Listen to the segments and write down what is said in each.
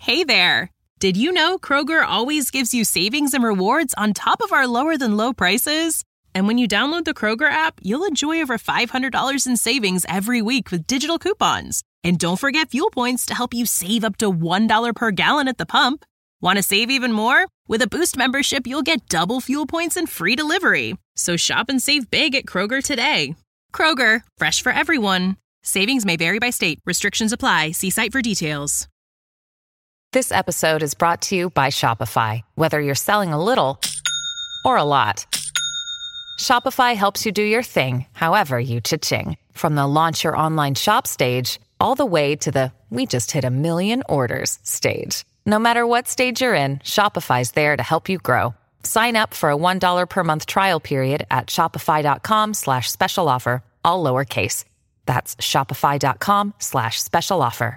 Hey there! Did you know Kroger always gives you savings and rewards on top of our lower-than-low prices? And when you download the Kroger app, you'll enjoy over $500 in savings every week with digital coupons. And don't forget fuel points to help you save up to $1 per gallon at the pump. Want to save even more? With a Boost membership, you'll get double fuel points and free delivery. So shop and save big at Kroger today. Kroger, fresh for everyone. Savings may vary by state. Restrictions apply. See site for details. This episode is brought to you by Shopify. Whether you're selling a little or a lot, Shopify helps you do your thing, however you cha-ching. From the launch your online shop stage, all the way to the we just hit 1 million orders stage. No matter what stage you're in, Shopify's there to help you grow. Sign up for a $1 per month trial period at shopify.com/special offer, all lowercase. That's shopify.com/special offer.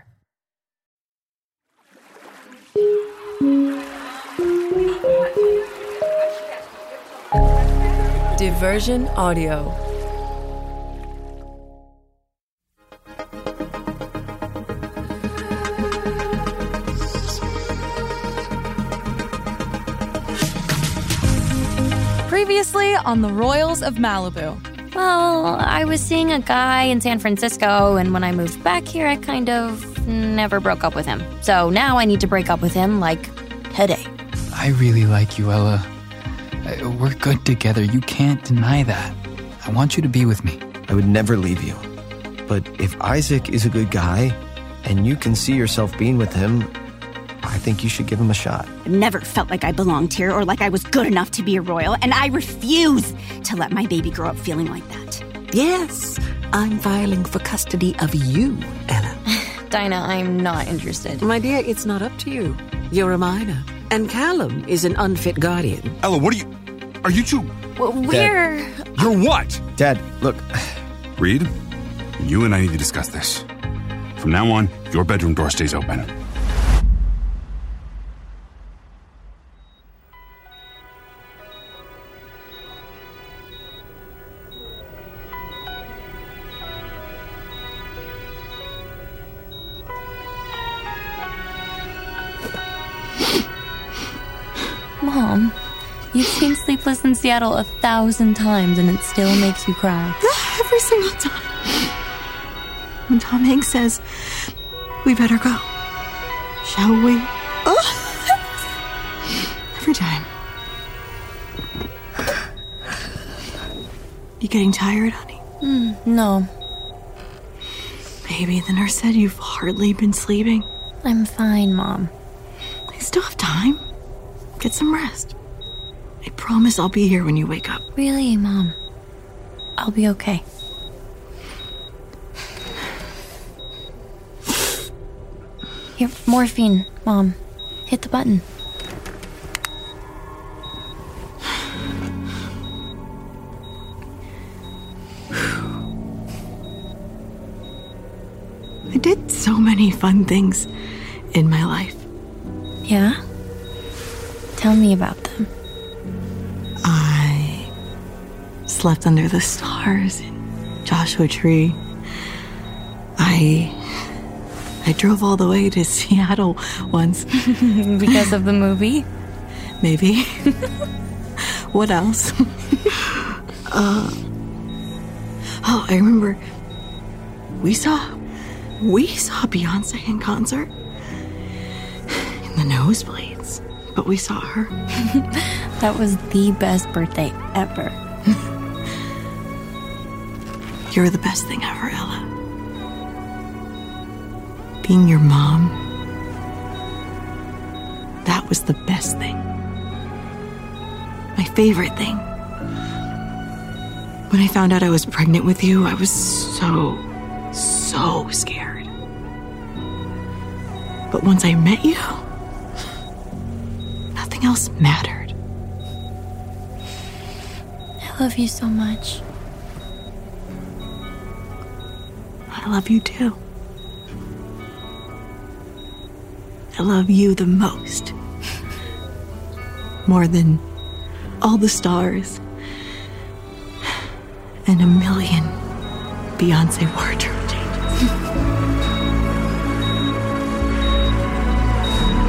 Diversion Audio. Previously on the Royals of Malibu. Well, I was seeing a guy in San Francisco, and when I moved back here, I kind of never broke up with him. So now I need to break up with him, like, today. I really like you, Ella. We're good together. You can't deny that. I want you to be with me. I would never leave you. But if Isaac is a good guy, and you can see yourself being with him, I think you should give him a shot. I've never felt like I belonged here or like I was good enough to be a royal, and I refuse to let my baby grow up feeling like that. Yes, I'm filing for custody of you, Ella. Dinah, I'm not interested. My dear, it's not up to you. You're a minor, and Callum is an unfit guardian. Ella, what are you... Are you two... We're... You're what? Dad, look... Reed, you and I need to discuss this. From now on, your bedroom door stays open. Mom, you've seen Sleepless in Seattle 1,000 times and it still makes you cry. Every single time. When Tom Hanks says, we better go. Shall we? Every time. You getting tired, honey? No. Baby, the nurse said you've hardly been sleeping. I'm fine, Mom. I still have time. Get some rest. I promise I'll be here when you wake up. Really, Mom? I'll be okay. Here, morphine, Mom. Hit the button. I did so many fun things in my life. Yeah? Tell me about them. I slept under the stars in Joshua Tree. I drove all the way to Seattle once. Because of the movie? Maybe. What else? I remember we saw Beyonce in concert in the nosebleeds, but we saw her. That was the best birthday ever. You're the best thing ever, Ella. Being your mom, that was the best thing. My favorite thing. When I found out I was pregnant with you, I was so scared. But once I met you, nothing else mattered. I love you so much. I love you too. I love you the most. More than all the stars and 1 million Beyonce wardrobe changes.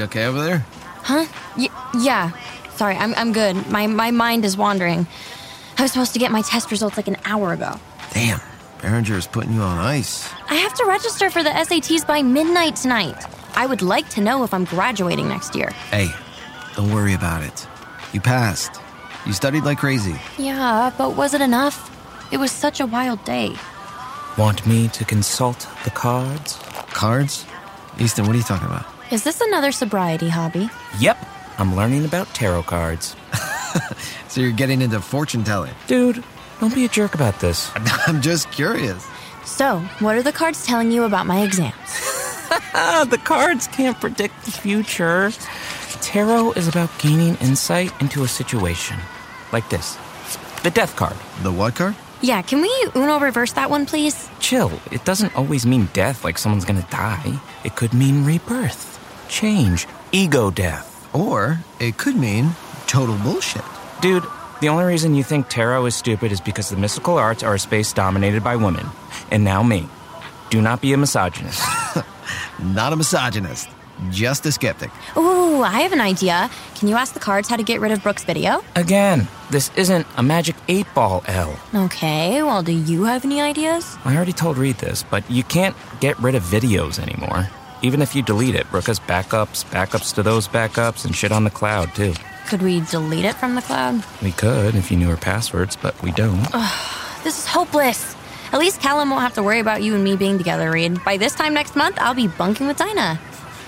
okay over there? Huh? Yeah. Sorry, I'm good. My mind is wandering. I was supposed to get my test results like an hour ago. Damn, Behringer is putting you on ice. I have to register for the SATs by midnight tonight. I would like to know if I'm graduating next year. Hey, don't worry about it. You passed. You studied like crazy. Yeah, but was it enough? It was such a wild day. Want me to consult the cards? Cards? Easton, what are you talking about? Is this another sobriety hobby? Yep, I'm learning about tarot cards. So you're getting into fortune telling? Dude, don't be a jerk about this. I'm just curious. So, what are the cards telling you about my exams? The cards can't predict the future. Tarot is about gaining insight into a situation. Like this. The death card. The what card? Yeah, can we Uno reverse that one, please? Chill. It doesn't always mean death like someone's gonna die. It could mean rebirth, change, ego death. Or it could mean total bullshit. Dude, the only reason you think tarot is stupid is because the mystical arts are a space dominated by women. And now me. Do not be a misogynist. Not a misogynist. Just a skeptic. Ooh, I have an idea. Can you ask the cards how to get rid of Brooke's video? Again, this isn't a magic 8-ball, Elle. Okay, well, do you have any ideas? I already told Reed this, but you can't get rid of videos anymore. Even if you delete it, Brooke has backups to those backups, and shit on the cloud, too. Could we delete it from the cloud? We could if you knew her passwords, but we don't. This is hopeless. At least Callum won't have to worry about you and me being together, Reed. By this time next month, I'll be bunking with Dinah.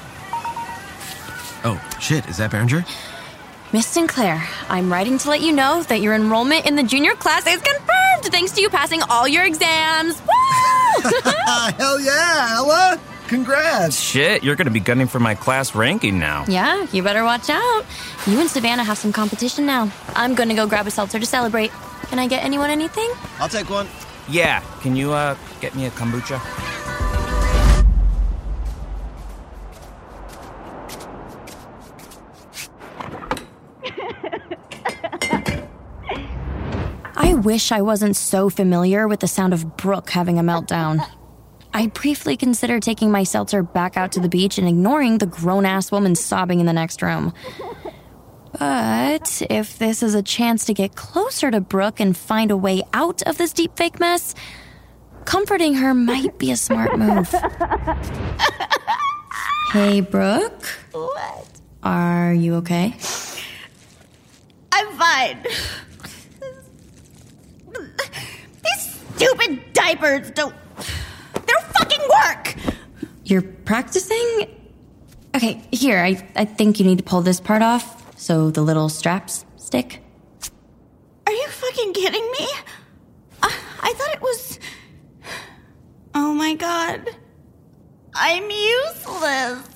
Oh, shit, is that Behringer? Miss Sinclair, I'm writing to let you know that your enrollment in the junior class is confirmed thanks to you passing all your exams. Woo! Hell yeah, Ella! Congrats! Shit, you're gonna be gunning for my class ranking now. Yeah, you better watch out. You and Savannah have some competition now. I'm gonna go grab a seltzer to celebrate. Can I get anyone anything? I'll take one. Yeah, can you, get me a kombucha? I wish I wasn't so familiar with the sound of Brooke having a meltdown. I briefly considered taking my seltzer back out to the beach and ignoring the grown-ass woman sobbing in the next room. But if this is a chance to get closer to Brooke and find a way out of this deep fake mess, comforting her might be a smart move. Hey, Brooke? What? Are you okay? I'm fine. These stupid diapers don't... They're fucking work! You're practicing? Okay, here, I think you need to pull this part off so the little straps stick. Are you fucking kidding me? I thought it was... Oh my god. I'm useless.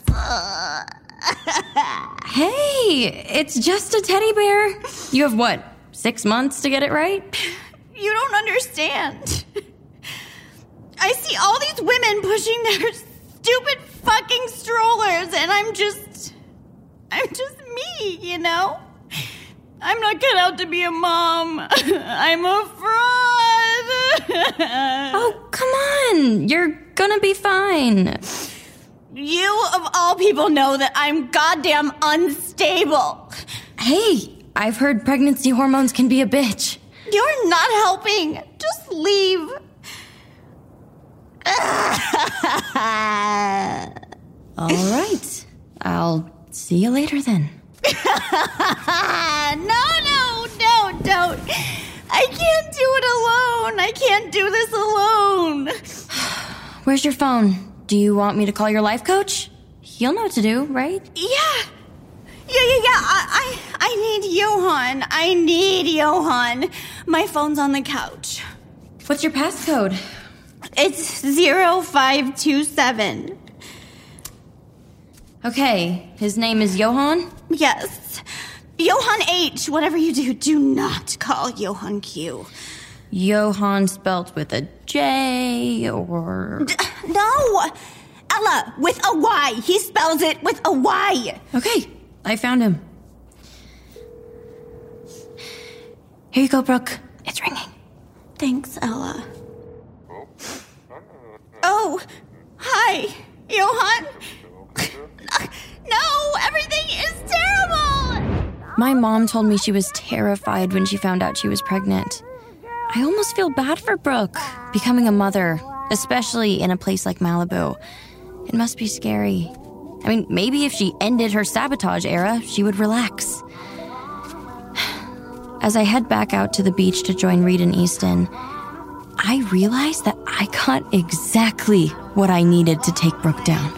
Hey, it's just a teddy bear. You have what, 6 months to get it right? You don't understand. I see all these women pushing their stupid fucking strollers, and I'm just me, you know? I'm not cut out to be a mom. I'm a fraud. Oh, come on. You're gonna be fine. You, of all people, know that I'm goddamn unstable. Hey, I've heard pregnancy hormones can be a bitch. You're not helping. Just leave. All right. I'll see you later then. No, don't. I can't do it alone. I can't do this alone. Where's your phone? Do you want me to call your life coach? He'll know what to do, right? Yeah. I need Johan. I need Johan. My phone's on the couch. What's your passcode? It's 0527. Okay, his name is Johan? Yes. Johan H. Whatever you do not call Johan Q. Johan spelt with a J or... No! Ella, with a Y. He spells it with a Y. Okay, I found him. Here you go, Brooke. It's ringing. Thanks, Ella. Oh, hi, Johan. No, everything is terrible! My mom told me she was terrified when she found out she was pregnant. I almost feel bad for Brooke, becoming a mother, especially in a place like Malibu. It must be scary. I mean, maybe if she ended her sabotage era, she would relax. As I head back out to the beach to join Reed and Easton, I realize that I got exactly what I needed to take Brooke down.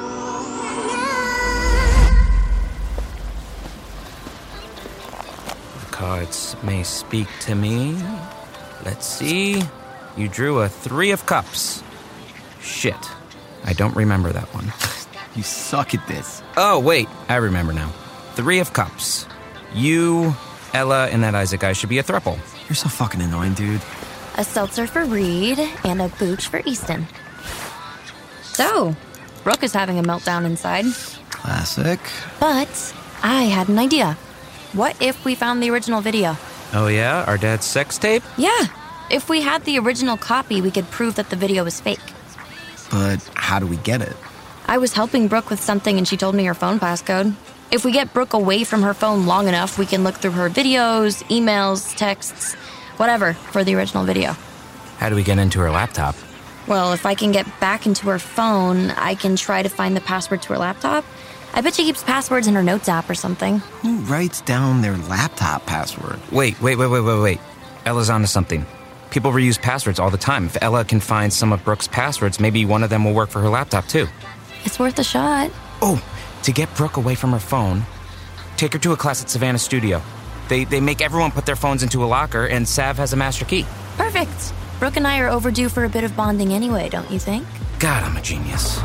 The cards may speak to me. Let's see. You drew a 3 of cups. Shit. I don't remember that one. You suck at this. Oh, wait. I remember now. 3 of cups. You, Ella, and that Isaac guy should be a throuple. You're so fucking annoying, dude. A seltzer for Reed and a booch for Easton. So, Brooke is having a meltdown inside. Classic. But I had an idea. What if we found the original video? Oh yeah? Our dad's sex tape? Yeah. If we had the original copy, we could prove that the video was fake. But how do we get it? I was helping Brooke with something and she told me her phone passcode. If we get Brooke away from her phone long enough, we can look through her videos, emails, texts, whatever, for the original video. How do we get into her laptop? Well, if I can get back into her phone, I can try to find the password to her laptop. I bet she keeps passwords in her notes app or something. Who writes down their laptop password? Wait. Ella's onto something. People reuse passwords all the time. If Ella can find some of Brooke's passwords, maybe one of them will work for her laptop too. It's worth a shot. Oh, to get Brooke away from her phone, take her to a class at Savannah Studio. They make everyone put their phones into a locker, and Sav has a master key. Perfect. Brooke and I are overdue for a bit of bonding anyway, don't you think? God, I'm a genius.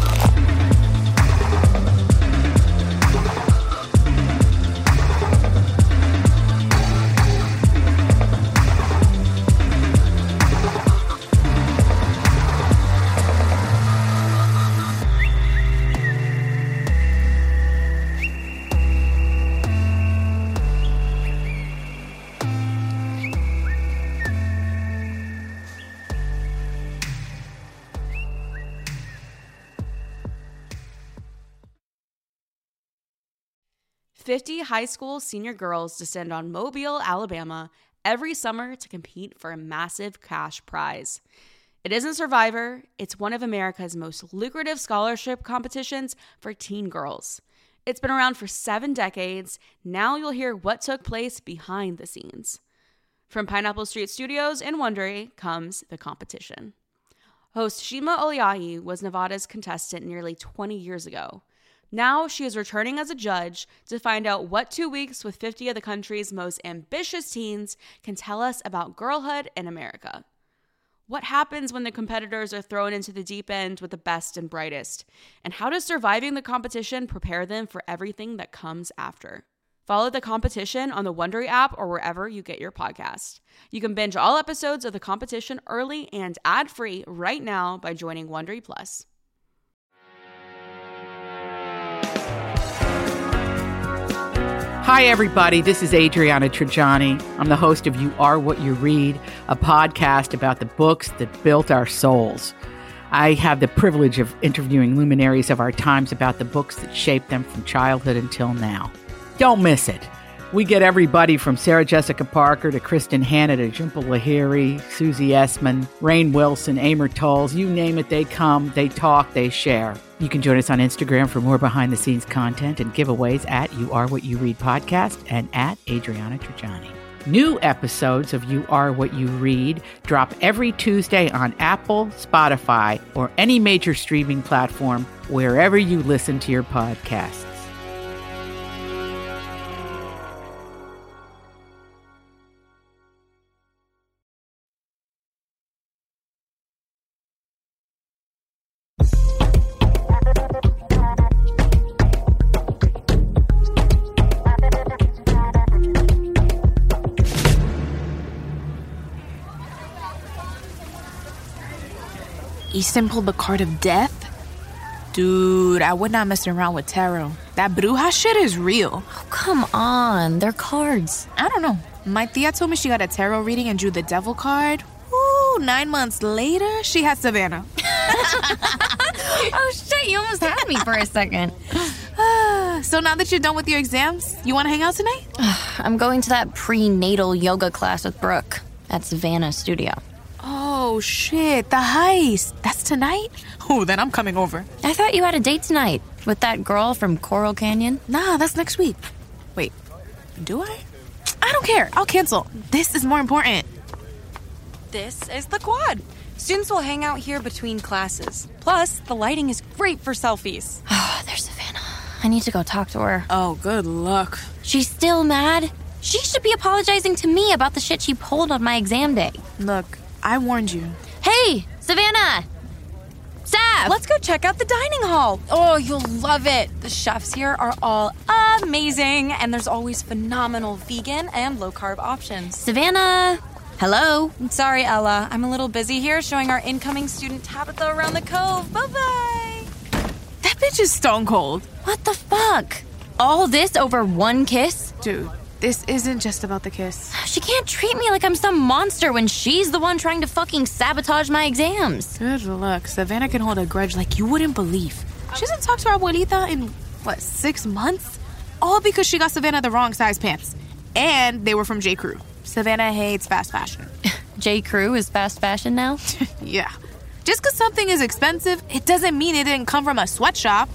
"50 high school senior girls descend on Mobile, Alabama every summer to compete for a massive cash prize. It isn't Survivor, it's one of America's most lucrative scholarship competitions for teen girls. It's been around for 7 decades. Now you'll hear what took place behind the scenes. From Pineapple Street Studios in Wondery comes The Competition. Host Shima Oliahi was Nevada's contestant nearly 20 years ago. Now she is returning as a judge to find out what 2 weeks with 50 of the country's most ambitious teens can tell us about girlhood in America. What happens when the competitors are thrown into the deep end with the best and brightest? And how does surviving the competition prepare them for everything that comes after? Follow The Competition on the Wondery app or wherever you get your podcast. You can binge all episodes of The Competition early and ad-free right now by joining Wondery Plus. Hi, everybody. This is Adriana Trajani. I'm the host of You Are What You Read, a podcast about the books that built our souls. I have the privilege of interviewing luminaries of our times about the books that shaped them from childhood until now. Don't miss it. We get everybody from Sarah Jessica Parker to Kristen Hanna to Jhumpa Lahiri, Susie Essman, Rainn Wilson, Amor Tolls. You name it, they come, they talk, they share. You can join us on Instagram for more behind-the-scenes content and giveaways at You Are What You Read podcast and at Adriana Trajani. New episodes of You Are What You Read drop every Tuesday on Apple, Spotify, or any major streaming platform wherever you listen to your podcasts. Easton pulled the card of death? Dude, I would not mess around with tarot. That bruja shit is real. Oh, come on. They're cards. I don't know. My tia told me she got a tarot reading and drew the devil card. Ooh, 9 months later, she had Savannah. Oh, shit. You almost had me for a second. So now that you're done with your exams, you want to hang out tonight? I'm going to that prenatal yoga class with Brooke at Savannah's studio. Oh, shit, the heist. That's tonight? Oh, then I'm coming over. I thought you had a date tonight with that girl from Coral Canyon. Nah, that's next week. Wait, do I? I don't care. I'll cancel. This is more important. This is the quad. Students will hang out here between classes. Plus, the lighting is great for selfies. Oh, there's Savannah. I need to go talk to her. Oh, good luck. She's still mad? She should be apologizing to me about the shit she pulled on my exam day. Look, I warned you. Hey, Savannah! Staff! Let's go check out the dining hall. Oh, you'll love it. The chefs here are all amazing, and there's always phenomenal vegan and low-carb options. Savannah! Hello? I'm sorry, Ella. I'm a little busy here showing our incoming student Tabitha around the cove. Bye-bye. That bitch is stone cold. What the fuck? All this over one kiss? Dude, this isn't just about the kiss. She can't treat me like I'm some monster when she's the one trying to fucking sabotage my exams. Good luck. Savannah can hold a grudge like you wouldn't believe. She hasn't talked to her abuelita in, 6 months? All because she got Savannah the wrong size pants. And they were from J. Crew. Savannah hates fast fashion. J. Crew is fast fashion now? Yeah. Just because something is expensive, it doesn't mean it didn't come from a sweatshop.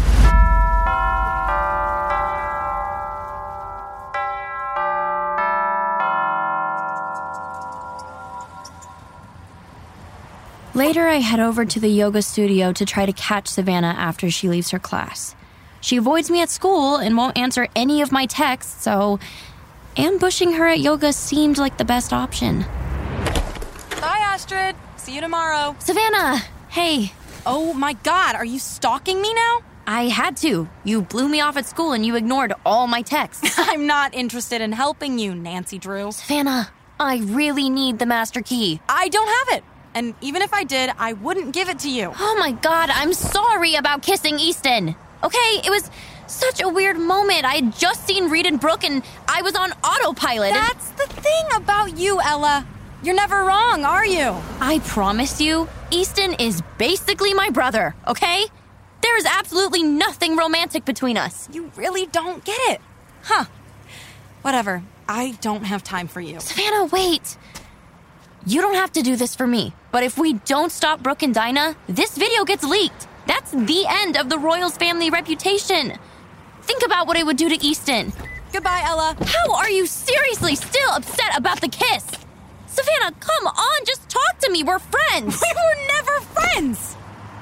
Later, I head over to the yoga studio to try to catch Savannah after she leaves her class. She avoids me at school and won't answer any of my texts, so ambushing her at yoga seemed like the best option. Bye, Astrid. See you tomorrow. Savannah! Hey. Oh my god, are you stalking me now? I had to. You blew me off at school and you ignored all my texts. I'm not interested in helping you, Nancy Drew. Savannah, I really need the master key. I don't have it. And even if I did, I wouldn't give it to you. Oh my god, I'm sorry about kissing Easton. Okay, it was such a weird moment. I had just seen Reed and Brooke and I was on autopilot. That's the thing about you, Ella. You're never wrong, are you? I promise you, Easton is basically my brother, okay? There is absolutely nothing romantic between us. You really don't get it. Huh. Whatever. I don't have time for you. Savannah, wait. You don't have to do this for me, but if we don't stop Brooke and Dinah, this video gets leaked. That's the end of the Royals family reputation. Think about what it would do to Easton. Goodbye, Ella. How are you seriously still upset about the kiss? Savannah, come on, just talk to me. We're friends. We were never friends.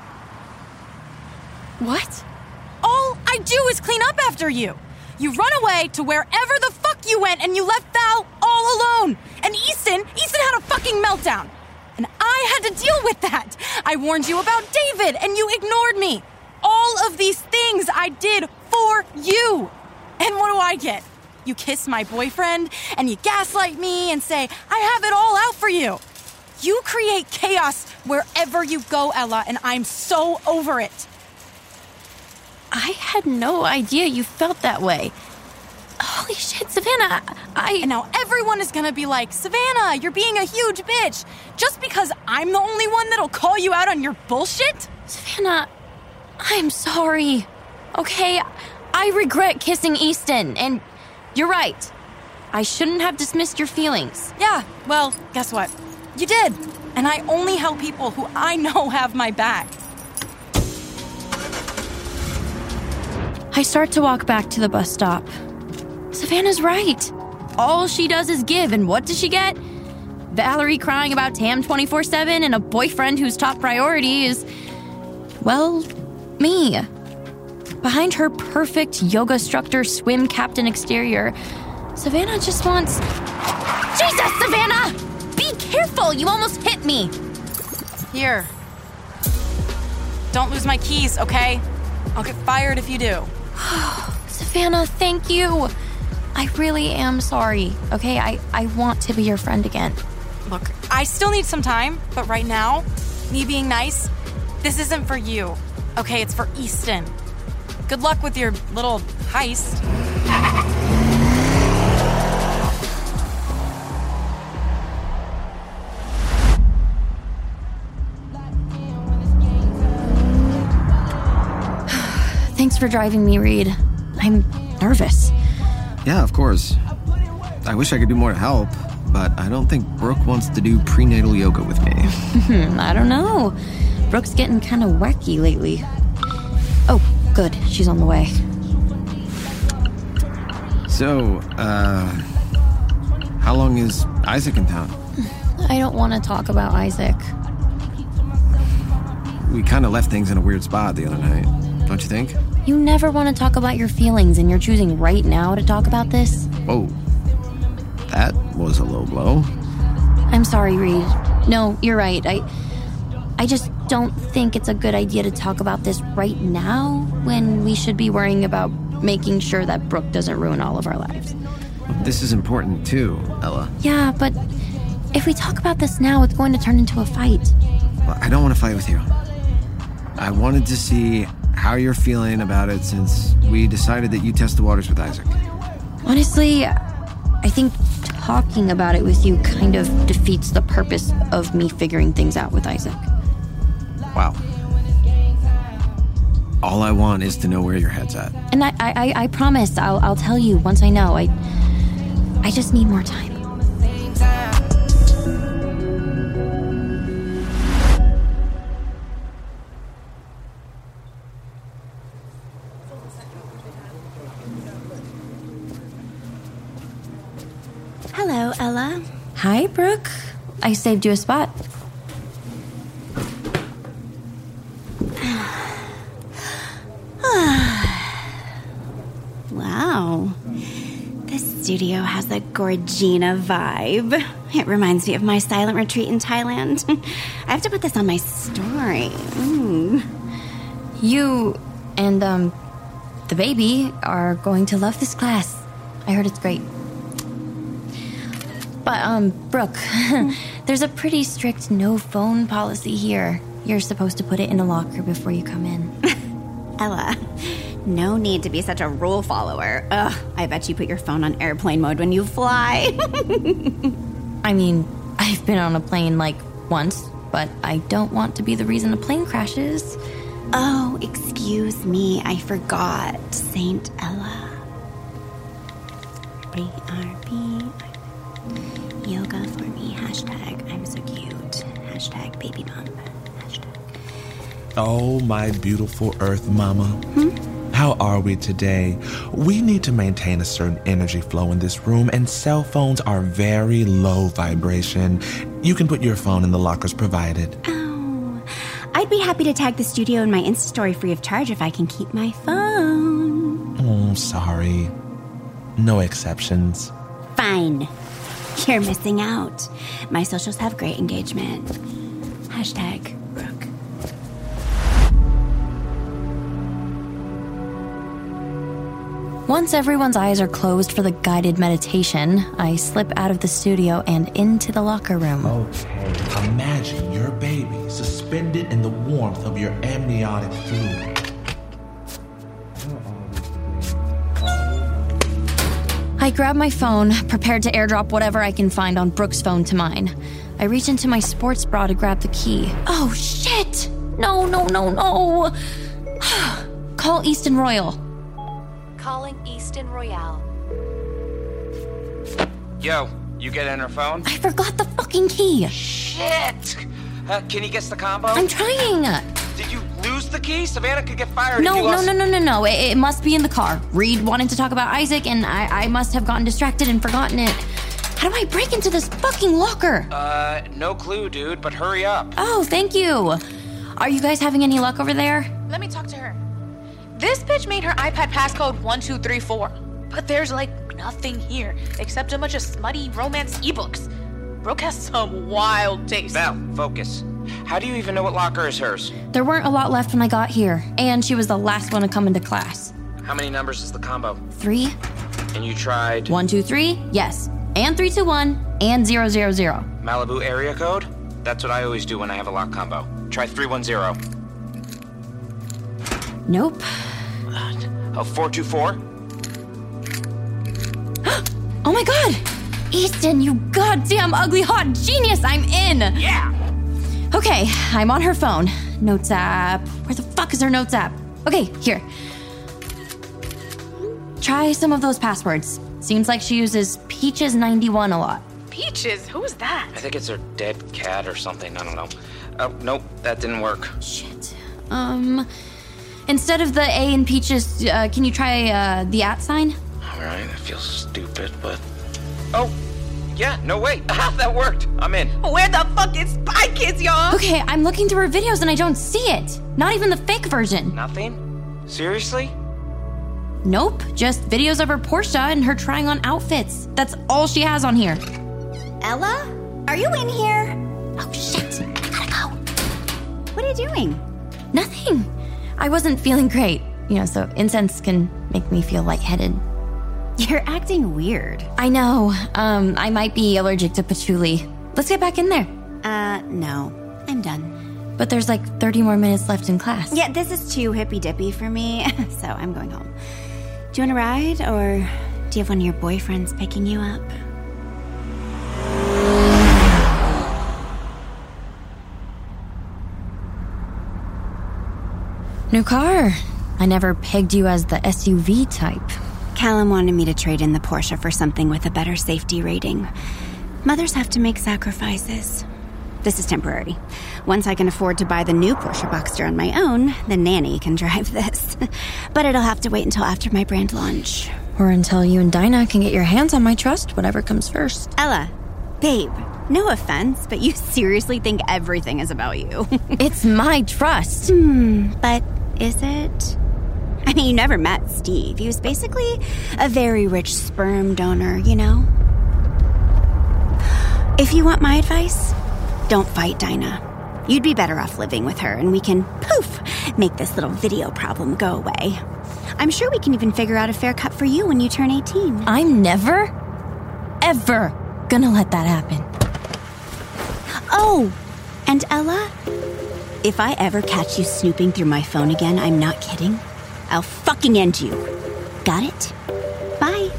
What? All I do is clean up after you. You run away to wherever the fuck you went and you left Val all alone. And Easton had a fucking meltdown. And I had to deal with that. I warned you about David and you ignored me. All of these things I did for you. And what do I get? You kiss my boyfriend and you gaslight me and say, I have it all out for you. You create chaos wherever you go, Ella, and I'm so over it. I had no idea you felt that way. Holy shit, Savannah, And now everyone is gonna be like, Savannah, you're being a huge bitch. Just because I'm the only one that'll call you out on your bullshit? Savannah, I'm sorry. Okay, I regret kissing Easton, and you're right. I shouldn't have dismissed your feelings. Yeah, well, guess what? You did. And I only help people who I know have my back. I start to walk back to the bus stop. Savannah's right. All she does is give, and what does she get? Valerie crying about Tam 24/7 and a boyfriend whose top priority is, well, me. Behind her perfect yoga instructor swim captain exterior, Savannah just wants... Jesus, Savannah! Be careful! You almost hit me! Here. Don't lose my keys, okay? I'll get fired if you do. Savannah, thank you. I really am sorry, okay? I want to be your friend again. Look, I still need some time, but right now, me being nice, this isn't for you. Okay, it's for Easton. Good luck with your little heist. Thanks for driving me, Reed. I'm nervous. Yeah, of course. I wish I could do more to help, but I don't think Brooke wants to do prenatal yoga with me. I don't know. Brooke's getting kind of wacky lately. Oh, good. She's on the way. So, how long is Isaac in town? I don't want to talk about Isaac. We kind of left things in a weird spot the other night, don't you think? You never want to talk about your feelings, and you're choosing right now to talk about this? Whoa. That was a low blow. I'm sorry, Reed. No, you're right. I just don't think it's a good idea to talk about this right now when we should be worrying about making sure that Brooke doesn't ruin all of our lives. This is important too, Ella. Yeah, but if we talk about this now, it's going to turn into a fight. Well, I don't want to fight with you. I wanted to see how you're feeling about it since we decided that you test the waters with Isaac. Honestly, I think talking about it with you kind of defeats the purpose of me figuring things out with Isaac. Wow. All I want is to know where your head's at. And I promise I'll tell you once I know. I just need more time. Hello, Ella. Hi, Brooke. I saved you a spot. Wow. This studio has a Gorgina vibe. It reminds me of my silent retreat in Thailand. I have to put this on my story. You and, the baby are going to love this class. I heard it's great. But, Brooke, there's a pretty strict no phone policy here. You're supposed to put it in a locker before you come in. Ella, no need to be such a rule follower. Ugh, I bet you put your phone on airplane mode when you fly. I mean, I've been on a plane, once, but I don't want to be the reason a plane crashes. Oh, excuse me, I forgot. Saint Ella. BRB. Yoga for me. Hashtag I'm so cute. Hashtag baby bump. Hashtag. Oh, my beautiful Earth Mama. How are we today? We need to maintain a certain energy flow in this room, and cell phones are very low vibration. You can put your phone in the lockers provided. Oh, I'd be happy to tag the studio in my Insta story free of charge if I can keep my phone. Oh, sorry. No exceptions. Fine. You're missing out. My socials have great engagement. Hashtag Brooke. Once everyone's eyes are closed for the guided meditation, I slip out of the studio and into the locker room. Okay, imagine your baby suspended in the warmth of your amniotic fluid. I grab my phone, prepared to airdrop whatever I can find on Brooke's phone to mine. I reach into my sports bra to grab the key. Oh, shit! No. Call Easton Royal. Calling Easton Royale. Yo, you get in her phone? I forgot the fucking key. Shit! Can you guess the combo? I'm trying. Did you lose the key? Savannah could get fired. No. It must be in the car. Reed wanted to talk about Isaac, and I must have gotten distracted and forgotten it. How do I break into this fucking locker? No clue, dude, but hurry up. Oh, thank you. Are you guys having any luck over there? Let me talk to her. This bitch made her iPad passcode 1234, but there's nothing here except a bunch of smutty romance ebooks. Brooke has some wild taste. Val, focus. How do you even know what locker is hers? There weren't a lot left when I got here, and she was the last one to come into class. How many numbers is the combo? 3. And you tried? 1, 2, 3, yes. And 3, 2, 1, and 0, 0, 0. Malibu area code? That's what I always do when I have a lock combo. Try 310. Nope. 424? Oh my god! Easton, you goddamn ugly hot genius, I'm in! Yeah! Okay, I'm on her phone. Notes app. Where the fuck is her notes app? Okay, here. Try some of those passwords. Seems like she uses Peaches91 a lot. Peaches? Who's that? I think it's her dead cat or something. I don't know. Oh, nope, that didn't work. Shit. Instead of the A in Peaches, can you try the @ sign? All right, that feels stupid, but... Oh, yeah, no way. That worked. I'm in. Where the fuck is Spy Kids, y'all? Okay, I'm looking through her videos and I don't see it. Not even the fake version. Nothing? Seriously? Nope, just videos of her Porsche and her trying on outfits. That's all she has on here. Ella? Are you in here? Oh, shit. I gotta go. What are you doing? Nothing. I wasn't feeling great. So incense can make me feel lightheaded. You're acting weird. I know. I might be allergic to patchouli. Let's get back in there. No. I'm done. But there's like 30 more minutes left in class. Yeah, this is too hippy-dippy for me, so I'm going home. Do you want to ride, or do you have one of your boyfriends picking you up? New car. I never pegged you as the SUV type. Callum wanted me to trade in the Porsche for something with a better safety rating. Mothers have to make sacrifices. This is temporary. Once I can afford to buy the new Porsche Boxster on my own, the nanny can drive this. But it'll have to wait until after my brand launch. Or until you and Dinah can get your hands on my trust, whatever comes first. Ella, babe, no offense, but you seriously think everything is about you. It's my trust. But is it? I mean, you never met Steve. He was basically a very rich sperm donor, If you want my advice, don't fight Dinah. You'd be better off living with her, and we can, poof, make this little video problem go away. I'm sure we can even figure out a fair cut for you when you turn 18. I'm never, ever gonna let that happen. Oh, and Ella, if I ever catch you snooping through my phone again, I'm not kidding. I'll fucking end you. Got it? Bye.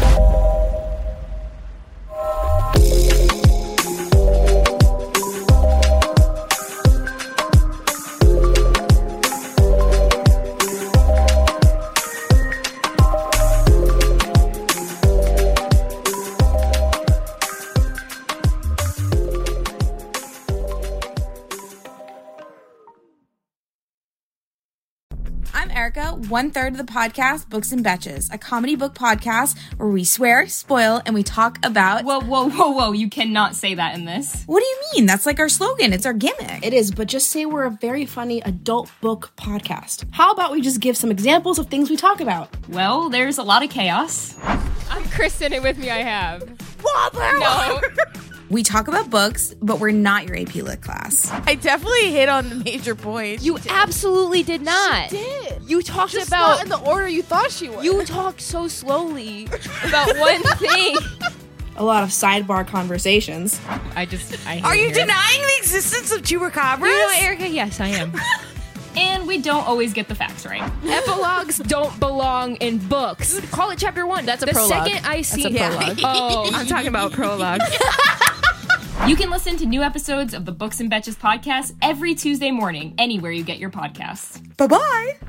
I'm Erica, 1/3 of the podcast Books and Betches, a comedy book podcast where we swear, spoil, and we talk about... Whoa, you cannot say that in this. What do you mean? That's like our slogan. It's our gimmick. It is, but just say we're a very funny adult book podcast. How about we just give some examples of things we talk about? Well, there's a lot of chaos. I'm Kristen, and with me I have... Wobber! No. We talk about books, but we're not your AP Lit class. I definitely hit on the major points. You absolutely did not. She did. You talked just about... not in the order you thought she would. You talked so slowly about one thing. A lot of sidebar conversations. Are you denying the existence of chupacabras? You know, Erica, yes, I am. And we don't always get the facts right. Epilogues don't belong in books. Call it chapter 1. That's a prologue. The second I see... That's a prologue. Oh, I'm talking about prologues. You can listen to new episodes of the Books and Betches podcast every Tuesday morning, anywhere you get your podcasts. Bye-bye!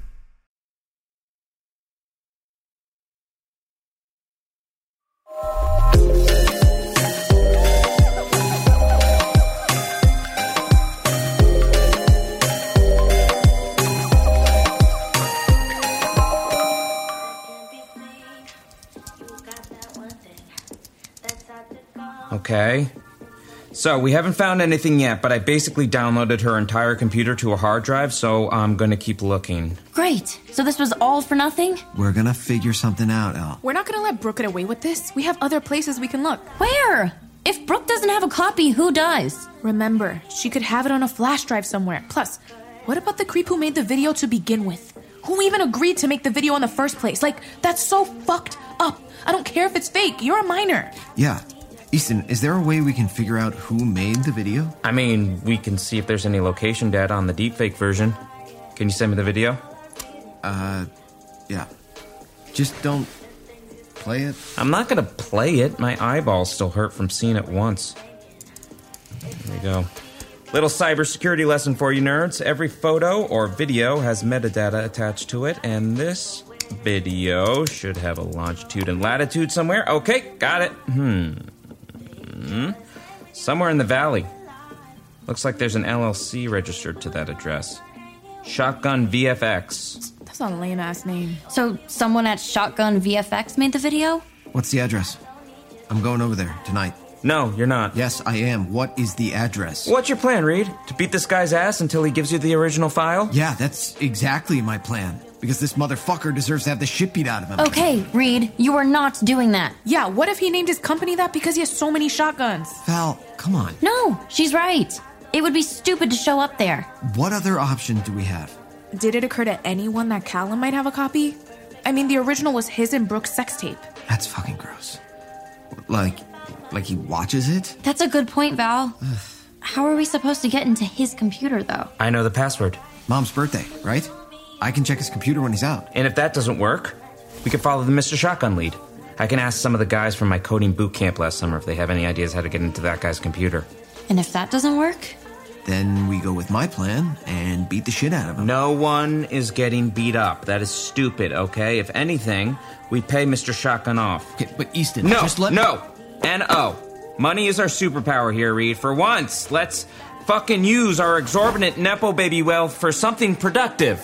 Okay. So, we haven't found anything yet, but I basically downloaded her entire computer to a hard drive, so I'm gonna keep looking. Great. So this was all for nothing? We're gonna figure something out, Elle. We're not gonna let Brooke get away with this. We have other places we can look. Where? If Brooke doesn't have a copy, who does? Remember, she could have it on a flash drive somewhere. Plus, what about the creep who made the video to begin with? Who even agreed to make the video in the first place? Like, that's so fucked up. I don't care if it's fake. You're a minor. Yeah. Easton, is there a way we can figure out who made the video? I mean, we can see if there's any location data on the deepfake version. Can you send me the video? Yeah. Just don't play it. I'm not gonna play it. My eyeballs still hurt from seeing it once. There we go. Little cybersecurity lesson for you nerds. Every photo or video has metadata attached to it, and this video. Should have a longitude and latitude somewhere. Okay, got it. Somewhere in the valley. Looks like there's an LLC registered to that address. Shotgun VFX. That's a lame-ass name. So someone at Shotgun VFX made the video? What's the address? I'm going over there tonight. No, you're not. Yes, I am. What is the address? What's your plan, Reed? To beat this guy's ass until he gives you the original file? Yeah, that's exactly my plan. Because this motherfucker deserves to have the shit beat out of him. Okay, Reed, you are not doing that. Yeah, what if he named his company that because he has so many shotguns? Val, come on. No, she's right. It would be stupid to show up there. What other option do we have? Did it occur to anyone that Callum might have a copy? I mean, the original was his and Brooke's sex tape. That's fucking gross. Like he watches it? That's a good point, Val. How are we supposed to get into his computer, though? I know the password. Mom's birthday, right? I can check his computer when he's out. And if that doesn't work, we can follow the Mr. Shotgun lead. I can ask some of the guys from my coding boot camp last summer if they have any ideas how to get into that guy's computer. And if that doesn't work? Then we go with my plan and beat the shit out of him. No one is getting beat up. That is stupid, okay? If anything, we pay Mr. Shotgun off. Okay, but Easton, No. N-O. Money is our superpower here, Reed. For once, let's fucking use our exorbitant Nepo baby wealth for something productive.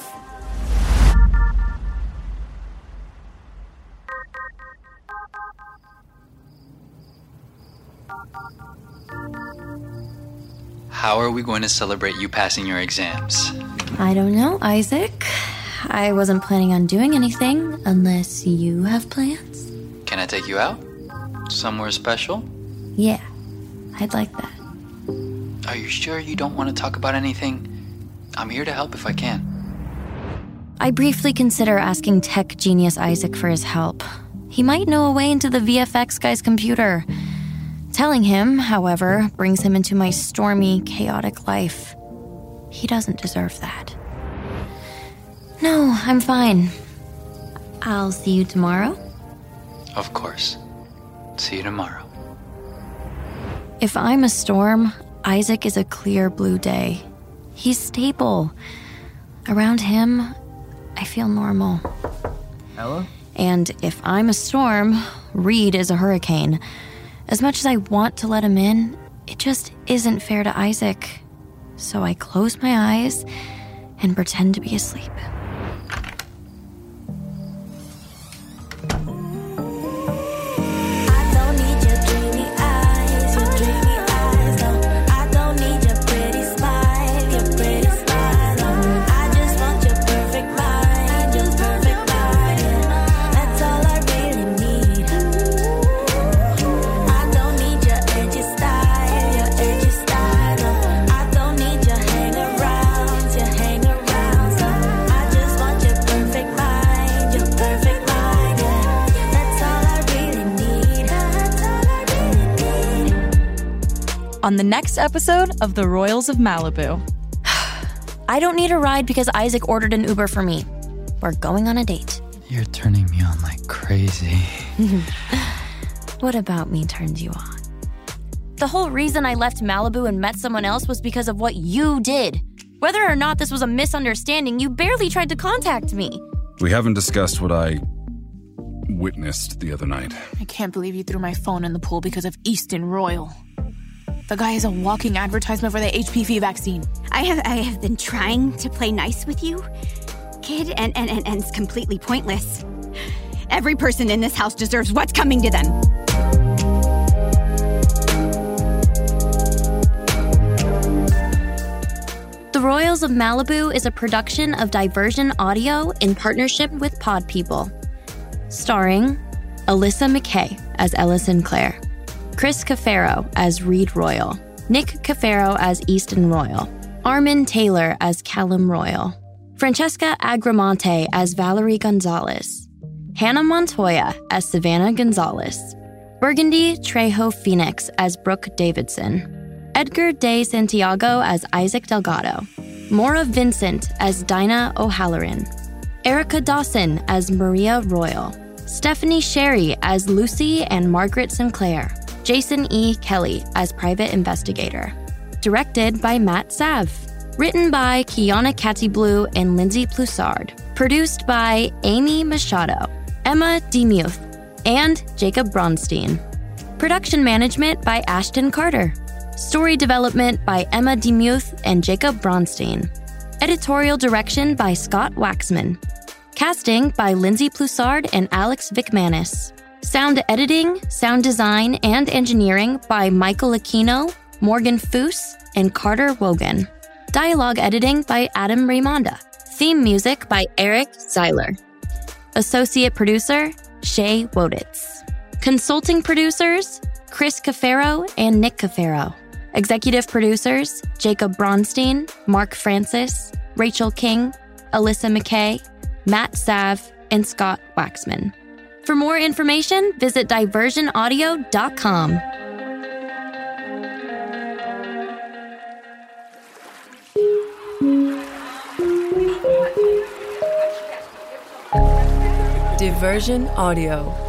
How are we going to celebrate you passing your exams? I don't know, Isaac. I wasn't planning on doing anything unless you have plans. Can I take you out? Somewhere special? Yeah, I'd like that. Are you sure you don't want to talk about anything? I'm here to help if I can. I briefly consider asking tech genius Isaac for his help. He might know a way into the VFX guy's computer. Telling him, however, brings him into my stormy, chaotic life. He doesn't deserve that. No, I'm fine. I'll see you tomorrow. Of course. See you tomorrow. If I'm a storm, Isaac is a clear blue day. He's stable. Around him, I feel normal. Ella? And if I'm a storm, Reed is a hurricane. As much as I want to let him in, it just isn't fair to Isaac. So I close my eyes and pretend to be asleep. On the next episode of The Royals of Malibu. I don't need a ride because Isaac ordered an Uber for me. We're going on a date. You're turning me on like crazy. What about me turns you on? The whole reason I left Malibu and met someone else was because of what you did. Whether or not this was a misunderstanding, you barely tried to contact me. We haven't discussed what I witnessed the other night. I can't believe you threw my phone in the pool because of Easton Royal. The guy is a walking advertisement for the HPV vaccine. I have been trying to play nice with you, kid, and it's completely pointless. Every person in this house deserves what's coming to them. The Royals of Malibu is a production of Diversion Audio in partnership with Pod People. Starring Alyssa McKay as Ella Sinclair, Chris Cafaro as Reed Royal, Nick Cafaro as Easton Royal, Armin Taylor as Callum Royal, Francesca Agramonte as Valerie Gonzalez, Hannah Montoya as Savannah Gonzalez, Burgundy Trejo Phoenix as Brooke Davidson, Edgar De Santiago as Isaac Delgado, Maura Vincent as Dinah O'Halloran, Erica Dawson as Maria Royal, Stephanie Sherry as Lucy and Margaret Sinclair, Jason E. Kelly as Private Investigator. Directed by Matt Sav. Written by Kiana Catty Blue and Lindsay Ploussard. Produced by Amy Machado, Emma DeMuth, and Jacob Bronstein. Production management by Ashton Carter. Story development by Emma DeMuth and Jacob Bronstein. Editorial direction by Scott Waxman. Casting by Lindsay Ploussard and Alex Vickmanis. Sound editing, sound design, and engineering by Michael Aquino, Morgan Foose, and Carter Wogan. Dialogue editing by Adam Raimonda. Theme music by Eric Seiler. Associate producer, Shay Woditz. Consulting producers, Chris Cafaro and Nick Cafaro. Executive producers, Jacob Bronstein, Mark Francis, Rachel King, Alyssa McKay, Matt Sav, and Scott Waxman. For more information, visit diversionaudio.com. Diversion Audio.